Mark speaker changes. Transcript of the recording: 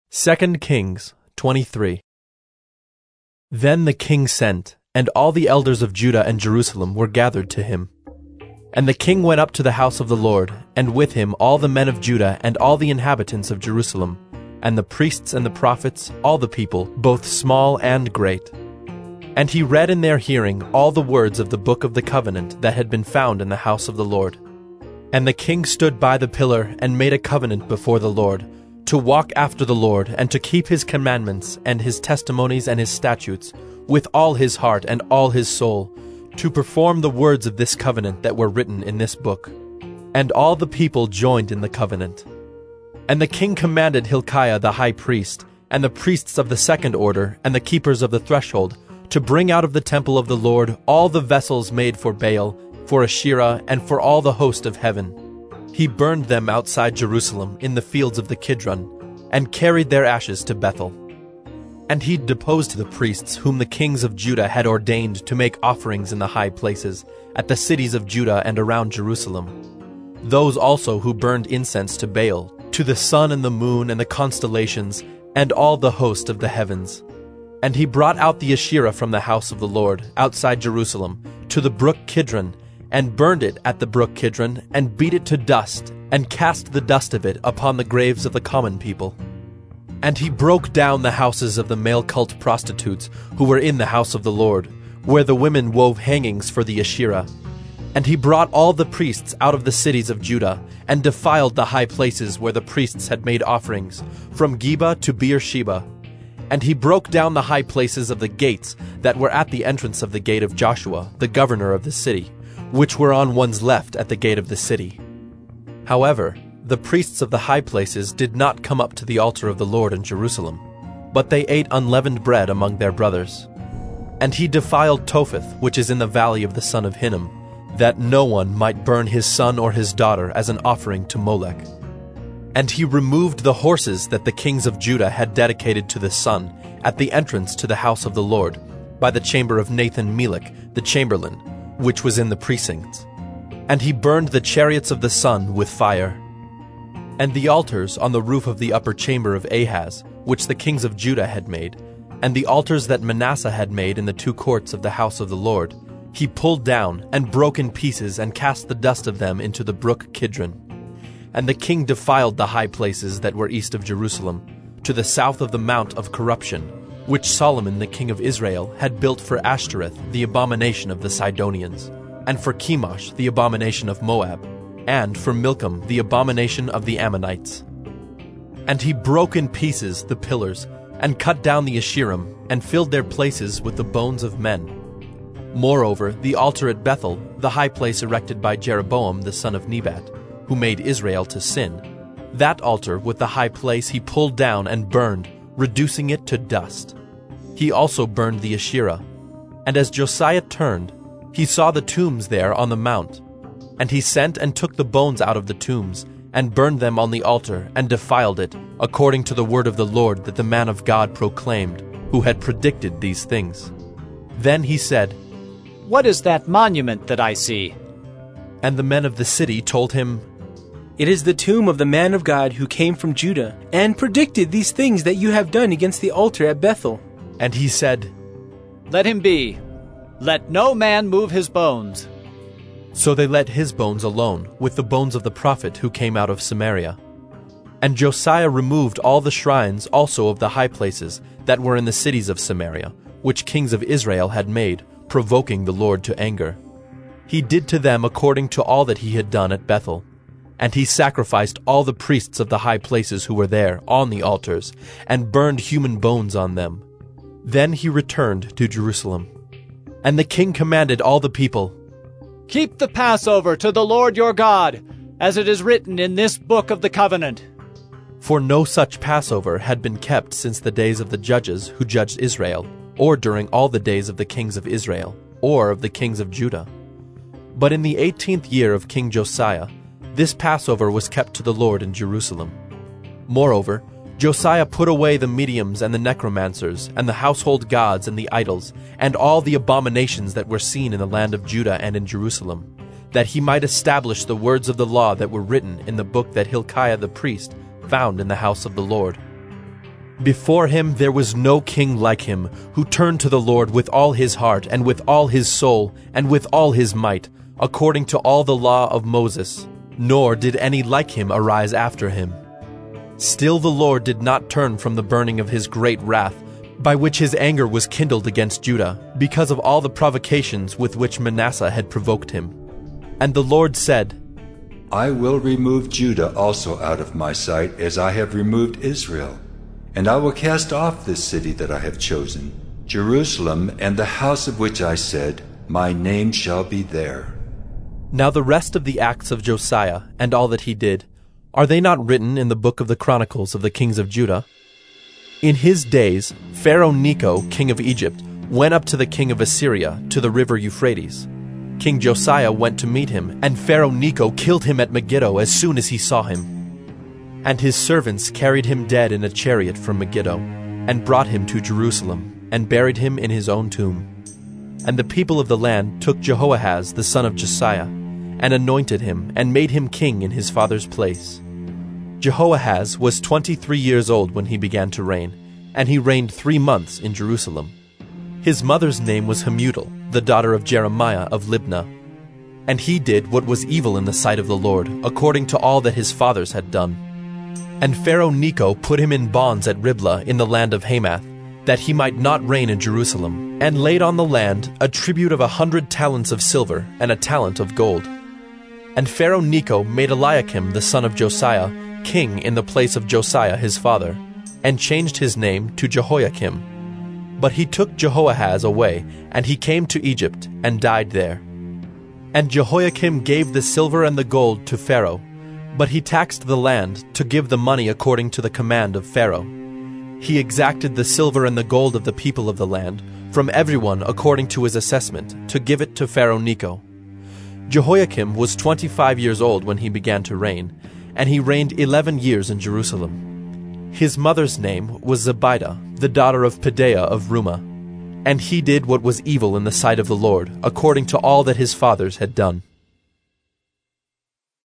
Speaker 1: 2 Kings 23. Then the king sent, and all the elders of Judah and Jerusalem were gathered to him. And the king went up to the house of the Lord, and with him all the men of Judah and all the inhabitants of Jerusalem, and the priests and the prophets, all the people, both small and great. And he read in their hearing all the words of the book of the covenant that had been found in the house of the Lord. And the king stood by the pillar and made a covenant before the Lord, to walk after the Lord, and to keep his commandments and his testimonies and his statutes, with all his heart and all his soul, to perform the words of this covenant that were written in this book. And all the people joined in the covenant. And the king commanded Hilkiah the high priest, and the priests of the second order, and the keepers of the threshold, to bring out of the temple of the Lord all the vessels made for Baal, for Asherah, and for all the host of heaven. He burned them outside Jerusalem in the fields of the Kidron, and carried their ashes to Bethel. And he deposed the priests whom the kings of Judah had ordained to make offerings in the high places, at the cities of Judah and around Jerusalem. Those also who burned incense to Baal, to the sun and the moon and the constellations, and all the host of the heavens. And he brought out the Asherah from the house of the Lord, outside Jerusalem, to the brook Kidron, and burned it at the brook Kidron, and beat it to dust, and cast the dust of it upon the graves of the common people. And he broke down the houses of the male cult prostitutes who were in the house of the Lord, where the women wove hangings for the Asherah. And he brought all the priests out of the cities of Judah, and defiled the high places where the priests had made offerings, from Geba to Beersheba. And he broke down the high places of the gates that were at the entrance of the gate of Joshua, the governor of the city, which were on one's left at the gate of the city. However, the priests of the high places did not come up to the altar of the Lord in Jerusalem, but they ate unleavened bread among their brothers. And he defiled Topheth, which is in the valley of the son of Hinnom, that no one might burn his son or his daughter as an offering to Molech. And he removed the horses that the kings of Judah had dedicated to the sun at the entrance to the house of the Lord, by the chamber of Nathan-Melech, the chamberlain, which was in the precincts. And he burned the chariots of the sun with fire. And the altars on the roof of the upper chamber of Ahaz, which the kings of Judah had made, and the altars that Manasseh had made in the two courts of the house of the Lord, he pulled down and broke in pieces and cast the dust of them into the brook Kidron. And the king defiled the high places that were east of Jerusalem, to the south of the Mount of Corruption, which Solomon the king of Israel had built for Ashtoreth, the abomination of the Sidonians, and for Chemosh, the abomination of Moab, and for Milcom, the abomination of the Ammonites. And he broke in pieces the pillars, and cut down the Asherim, and filled their places with the bones of men. Moreover, the altar at Bethel, the high place erected by Jeroboam the son of Nebat, who made Israel to sin, that altar with the high place he pulled down and burned, reducing it to dust. He also burned the Asherah. And as Josiah turned, he saw the tombs there on the mount. And he sent and took the bones out of the tombs, and burned them on the altar, and defiled it, according to the word of the Lord that the man of God proclaimed, who had predicted these things. Then he said,
Speaker 2: "What is that monument that I see?"
Speaker 1: And the men of the city told him,
Speaker 3: "It is the tomb of the man of God who came from Judah, and predicted these things that you have done against the altar at Bethel."
Speaker 1: And he said,
Speaker 2: "Let him be. Let no man move his bones."
Speaker 1: So they let his bones alone, with the bones of the prophet who came out of Samaria. And Josiah removed all the shrines also of the high places that were in the cities of Samaria, which kings of Israel had made, provoking the Lord to anger. He did to them according to all that he had done at Bethel. And he sacrificed all the priests of the high places who were there on the altars, and burned human bones on them. Then he returned to Jerusalem. And the king commanded all the people,
Speaker 2: "Keep the Passover to the Lord your God, as it is written in this book of the covenant."
Speaker 1: For no such Passover had been kept since the days of the judges who judged Israel, or during all the days of the kings of Israel, or of the kings of Judah. But in the 18th year of King Josiah, this Passover was kept to the Lord in Jerusalem. Moreover, Josiah put away the mediums and the necromancers, and the household gods and the idols, and all the abominations that were seen in the land of Judah and in Jerusalem, that he might establish the words of the law that were written in the book that Hilkiah the priest found in the house of the Lord. Before him there was no king like him, who turned to the Lord with all his heart and with all his soul and with all his might, according to all the law of Moses, nor did any like him arise after him. Still the Lord did not turn from the burning of his great wrath, by which his anger was kindled against Judah, because of all the provocations with which Manasseh had provoked him. And the Lord said,
Speaker 4: I will remove Judah also out of my sight, as I have removed Israel. And I will cast off this city that I have chosen, Jerusalem, and the house of which I said, My name shall be there.
Speaker 1: Now the rest of the acts of Josiah, and all that he did, are they not written in the book of the Chronicles of the kings of Judah? In his days, Pharaoh Necho, king of Egypt, went up to the king of Assyria, to the river Euphrates. King Josiah went to meet him, and Pharaoh Necho killed him at Megiddo as soon as he saw him. And his servants carried him dead in a chariot from Megiddo, and brought him to Jerusalem, and buried him in his own tomb. And the people of the land took Jehoahaz the son of Josiah, and anointed him, and made him king in his father's place. Jehoahaz was 23 years old when he began to reign, and he reigned 3 months in Jerusalem. His mother's name was Hamutal, the daughter of Jeremiah of Libnah. And he did what was evil in the sight of the Lord, according to all that his fathers had done. And Pharaoh Necho put him in bonds at Riblah in the land of Hamath, that he might not reign in Jerusalem, and laid on the land a tribute of 100 talents of silver and a talent of gold. And Pharaoh Necho made Eliakim the son of Josiah king in the place of Josiah his father, and changed his name to Jehoiakim. But he took Jehoahaz away, and he came to Egypt, and died there. And Jehoiakim gave the silver and the gold to Pharaoh, but he taxed the land to give the money according to the command of Pharaoh. He exacted the silver and the gold of the people of the land, from everyone according to his assessment, to give it to Pharaoh Necho. Jehoiakim was 25 years old when he began to reign, and he reigned 11 years in Jerusalem. His mother's name was Zebidah, the daughter of Pedaiah of Rumah. And he did what was evil in the sight of the Lord, according to all that his fathers had done.